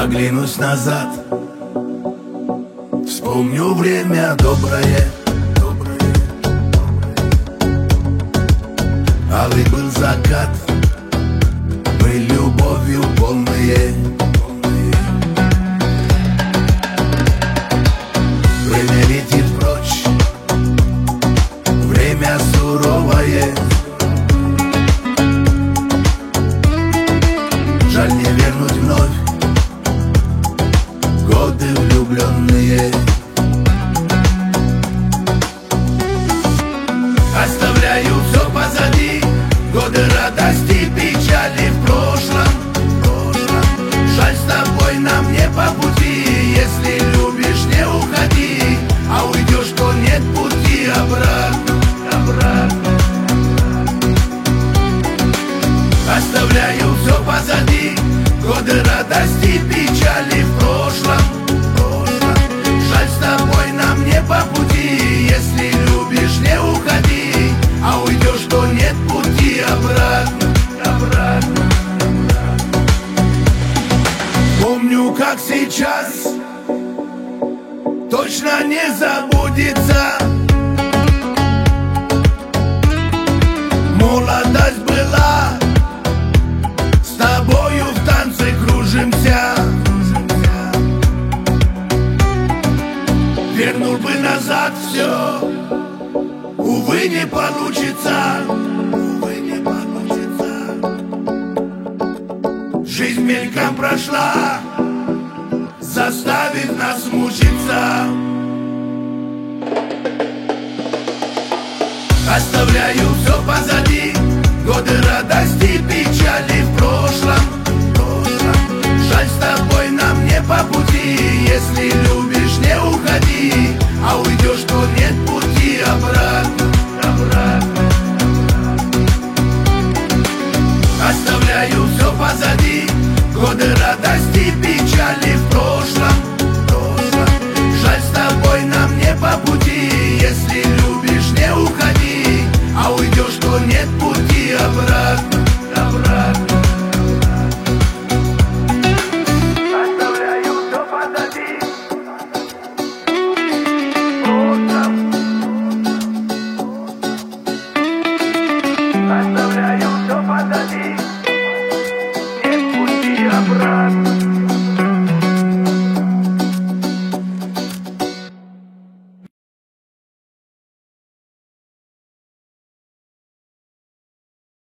Оглянусь назад, вспомню время доброе. Алый был закат, мы любовью полные. Время летит прочь, время суровое. Жаль не вернуть вновь годы влюбленные. Оставляю все позади, годы радости, печали в прошлом. Жаль, с тобой нам не по пути. Если любишь, не уходи, а уйдешь, то нет пути обратно. Оставляю все позади, годы радости, печали в прошлом. Жаль, с тобой нам не по пути. Если любишь, не уходи, а уйдешь, то нет пути обратно. Помню, как сейчас, точно не забудется. Молодость была, с тобою в танце кружимся. Вернул бы назад все, увы, не получится. Жизнь мельком прошла, заставит нас мучиться. Оставляю все позади, годы радости, печали в прошлом. Жаль, с тобой нам не по пути. Если любишь, не уходи, а уйдешь, то нет пути обратно. Оставляю все позади, годы радости, печали в прошлом. Жаль, с тобой нам не по пути. Если любишь, не уходи, а уйдешь, то нет пути обратно. Оставляю все позади, оставляю все позади, нет пути обратно.